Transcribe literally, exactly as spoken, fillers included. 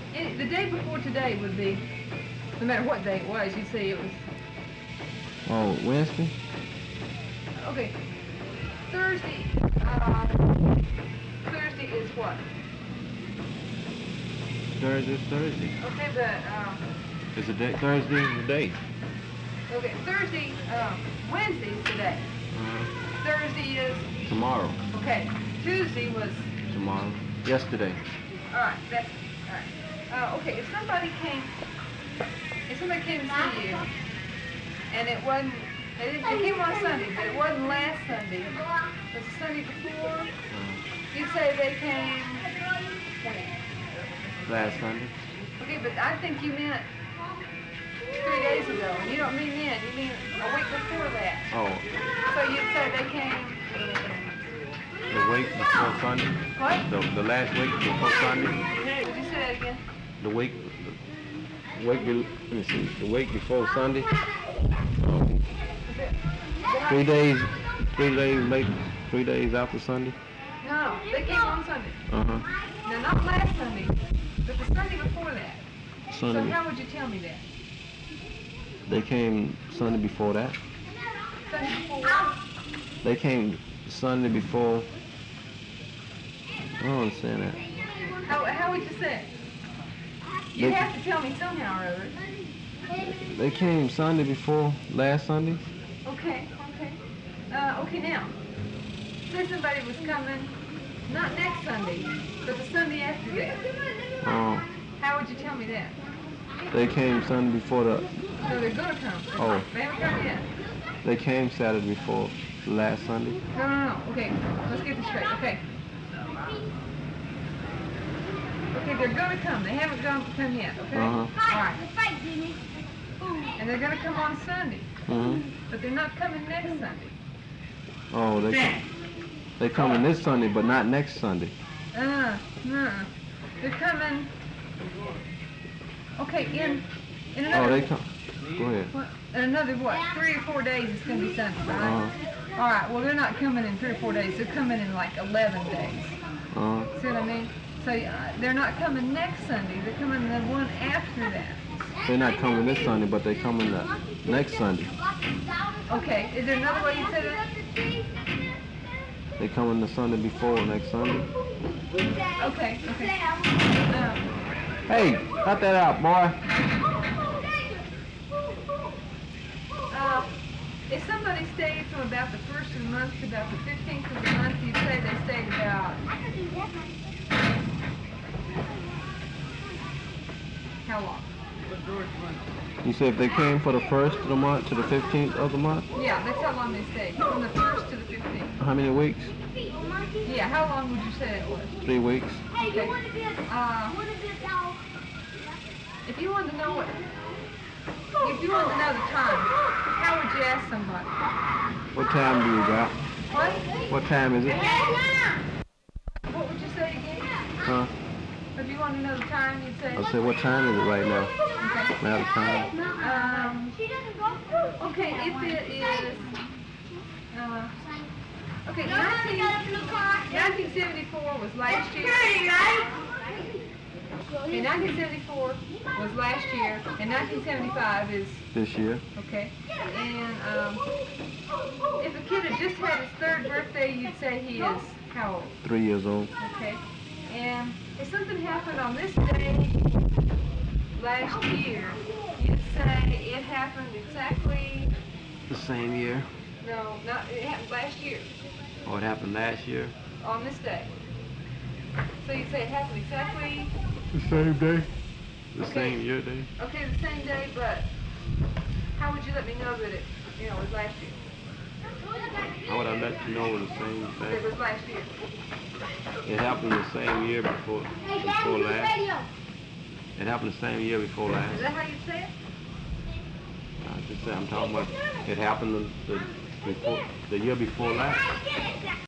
Any, the day before today would be, no matter what day it was, you'd say it was. Oh, Wednesday? Okay. Thursday, uh, Thursday is what? Thursday is Thursday. Okay, but, um, It's a day. Thursday is the day. okay, Thursday, um, Wednesday is today. Uh, Thursday is, tomorrow. okay, Tuesday was, Tomorrow. Yesterday. alright, that's, alright. Uh, okay, if somebody came, if somebody came to see you, and it wasn't, they, didn't, they came on Sunday, but it wasn't last Sunday, it was the Sunday before, Uh, you'd say they came, last Sunday. okay, but I think you meant three days ago, and you don't mean then, you mean a week before that. Oh, So you'd say they came, the week before Sunday. what? The, the last week before Sunday. Would you say that again? The week. The week. Be, let me see. The week before Sunday. Um, Is it, three days. Three days late. Three days after Sunday. no, they came on Sunday. Uh huh. No, not last Sunday, but the Sunday before that. So Sunday. how would you tell me that? They came Sunday before that. Sunday before what? They came Sunday before. I don't understand that. How, how would you say it? You They- have to tell me somehow or other. They came Sunday before last Sunday. Okay, okay. Uh, okay now. Say somebody was coming, not next Sunday, but the Sunday after that. Um, How would you tell me that? they came Sunday before the. No, they're gonna come. Oh. They haven't come yet. They came Saturday before last Sunday. No, no, no. Okay, let's get this straight. Okay. Okay, they're gonna come. They haven't gone come yet. Okay. Uh-huh. All right. And they're gonna come on Sunday, Mhm. but they're not coming next Sunday. Oh, they come, they coming this Sunday, but not next Sunday. Uh, no. They're coming. Okay, in in Oh, another. they come. Go ahead. what, in another what? Three or four days it's gonna be Sunday, right? Uh-huh. All right. Well, they're not coming in three or four days. They're coming in like eleven days. Uh-huh. See what I mean? So uh, they're not coming next Sunday. They're coming the one after that. They're not coming this Sunday, but they coming the next Sunday. Okay. Is there another way you said it? They coming the Sunday before next Sunday. Okay. Okay. Um, Hey, cut that out, boy. uh, if somebody stayed from about the first of the month to about the fifteenth of the month, you'd say they stayed about how long? You said if they came for the first of the month to the fifteenth of the month, Yeah, that's how long they stayed. From the first to the fifteenth. how many weeks? Yeah, how long would you say it was? Three weeks. Okay. Uh, if you wanted to know what, if you wanted to know the time, how would you ask somebody? What time do you got? What? What time is it? What would you say again? Huh? If you want to know the time, you'd say. I said, what time is it right now? Okay. Now the time. Um, okay, if it is, uh, okay, nineteen, nineteen seventy-four was last year. Okay, nineteen seventy-four was last year, and nineteen seventy-five is, This year. okay. And, um, if a kid had just had his third birthday, you'd say he is how old? Three years old. Okay. And if something happened on this day last year, you'd say it happened exactly, The same year. no, not, it happened last year, Oh, it happened last year. on this day. So you'd say it happened exactly, The same day. The Okay. same year day. okay, the same day, but how would you let me know that it, you know, was last year? How would I let you know it was the same That it thing? was last year? It happened the same year before before last. It happened the same year before Is last. that how you say it? I just said I'm talking about it happened the, the before the year before last.